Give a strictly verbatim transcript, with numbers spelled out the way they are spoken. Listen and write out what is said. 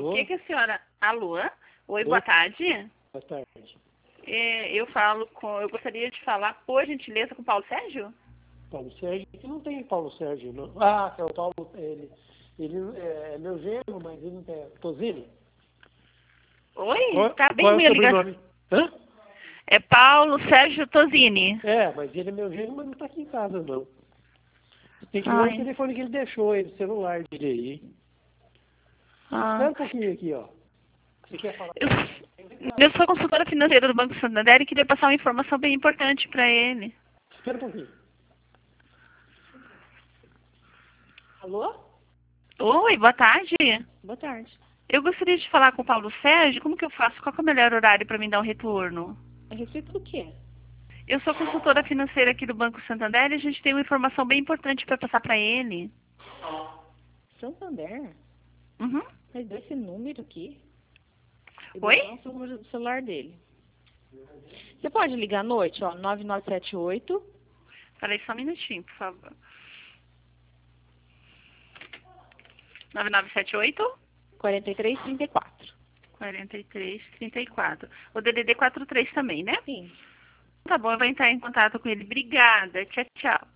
Alô? O que que a senhora... Alô? Oi, Oi. boa tarde. Boa tarde. É, eu falo com... Eu gostaria de falar, por gentileza, com o Paulo Sérgio? Paulo Sérgio? Aqui não tem Paulo Sérgio, não. Ah, é o Paulo, ele, ele é, é meu genro, mas ele não é Tosini? Oi? Qual, Tá bem qual é o ruim a ligação. sobrenome? Hã? É Paulo Sérgio Tosini. É, mas ele é meu genro, mas não está aqui em casa, não. Tem que ver o Ai. telefone que ele deixou aí, o celular dele aí. Ah. Espera um pouquinho aqui, ó. Você quer falar? Eu, eu sou consultora financeira do Banco Santander e queria passar uma informação bem importante para ele. Espera um pouquinho. Alô? Oi, boa tarde. Boa tarde. Eu gostaria de falar com o Paulo Sérgio. Como que eu faço? Qual que é o melhor horário para mim dar um retorno? A respeito do quê? Eu sou consultora financeira aqui do Banco Santander e a gente tem uma informação bem importante para passar para ele. Santander? Uhum. Mas deu esse número aqui. Eu Oi? dou o número do celular dele. Você pode ligar à noite, ó, nove nove sete oito. Peraí só um minutinho, por favor. nove nove sete oito, quarenta e três, trinta e quatro. quarenta e três, trinta e quatro. O D D D quarenta e três também, né? Sim. Tá bom, eu vou entrar em contato com ele. Obrigada. Tchau, tchau.